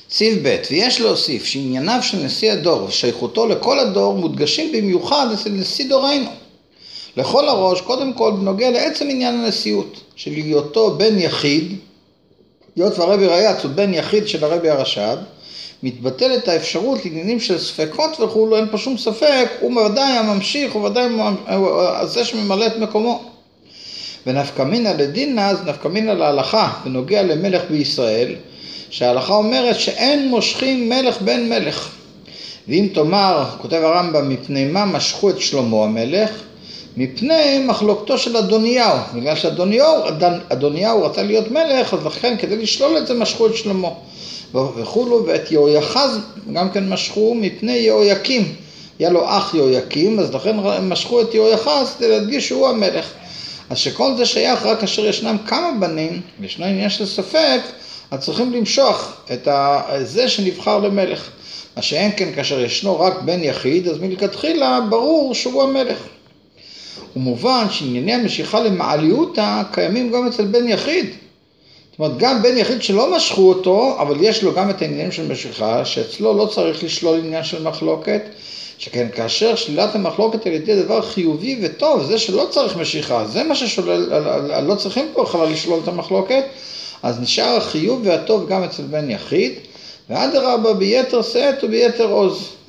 סיב ב' ויש להוסיף שענייניו של נשיא הדור ושייכותו לכל הדור מודגשים במיוחד אצל נשיא דורנו. לכל הראש, קודם כל בנוגע לעצם עניין הנשיאות, של היותו בן יחיד, היות והרבי ראי"ץ הוא בן יחיד של הרבי הרש"ב, מתבטלת האפשרות לעניינים של ספקות וכו', אין פה שום ספק, הוא ודאי הממשיך, הוא ודאי זה שממלא את מקומו. ונפקא מינא לדינא, אז נפקא מינא להלכה, בנוגע למלך בישראל, שההלכה אומרת שאין מושכים מלך בן מלך. ואם תאמר, כותב הרמב"ם, מפני מה משכו את שלמה המלך? מפני מחלוקתו של אדוניהו, בגלל שאדוניהו רצה להיות מלך, אז לכן כדי לשלול את זה משכו את שלמה. וכולו, ואת יהויחז גם כן משכו מפני יהויקים. היה לו אח יהויקים, אז לכן משכו את יהויחז כדי להדגיש שהוא המלך. אז שכל זה שייך רק כאשר ישנם כמה בנים, וישנו עניין של ספק, אז צריכים למשוך את זה שנבחר למלך. מה שאין כן כאשר ישנו רק בן יחיד, אז מלכתחילה ברור שהוא המלך. ומובן שענייני המשיכה למעליותא קיימים גם אצל בן יחיד. זאת אומרת, גם בן יחיד שלא משכו אותו, אבל יש לו גם את העניינים של משיכה, שאצלו לא צריך לשלול עניין של מחלוקת, שכן כאשר שלילת המחלוקת על ידי דבר חיובי וטוב, זה שלא צריך משיכה, זה מה ששולל, לא צריכים פה בכלל לשלול את המחלוקת, אז נשאר החיוב והטוב גם אצל בן יחיד, ואדרבה ביתר שאת וביתר עוז.